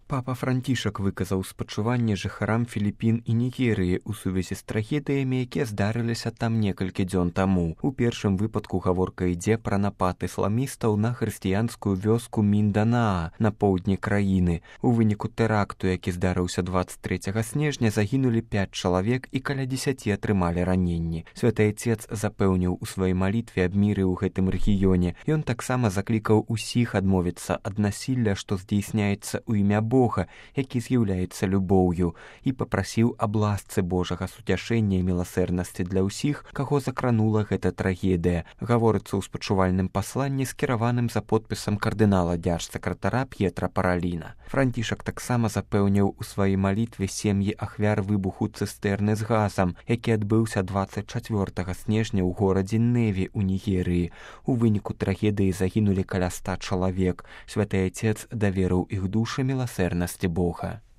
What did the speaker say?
Папа Францішак выказаў спачуванне жыхарам Філіпін і Нігерыі ў сувязі з трагедыямі, якія здарыліся там некалькі дзён таму. У першым выпадку гаворка ідзе пра напад ісламістаў на хрысціянскую вёску Мінданаа на поўдні краіны. У выніку тэракту, які здарыўся 23 снежня, загінулі 5 чалавек і каля 10 атрымалі раненні. Святы Айцец запэўніў у сваёй малітве аб міры ў гэтым рэгіёне. Ён таксама заклікаў усіх адмовіцца ад насілля, што здзейсняецца ў імя Бога, які з'яўляецца любоўю, і папрасіў аб ласцы Божага суцяшэння і міласэрнасці для ўсіх, каго закранула гэта трагедыя. Гаворыцца ў спачувальным пасланні, скіраваным за подпісам кардынала дзяржсакратара П'етра Параліна. Францішак таксама запэўніў у сваёй малітве сем'і ахвяр выбуху цыстэрны з газам, які адбыўся 24 снежня ў горадзе Неві ў Нігерыі. У выніку трагедыі загінулі каля 100 чалавек. Святы Айцец даверыў іх душы міласэрнасці Бога.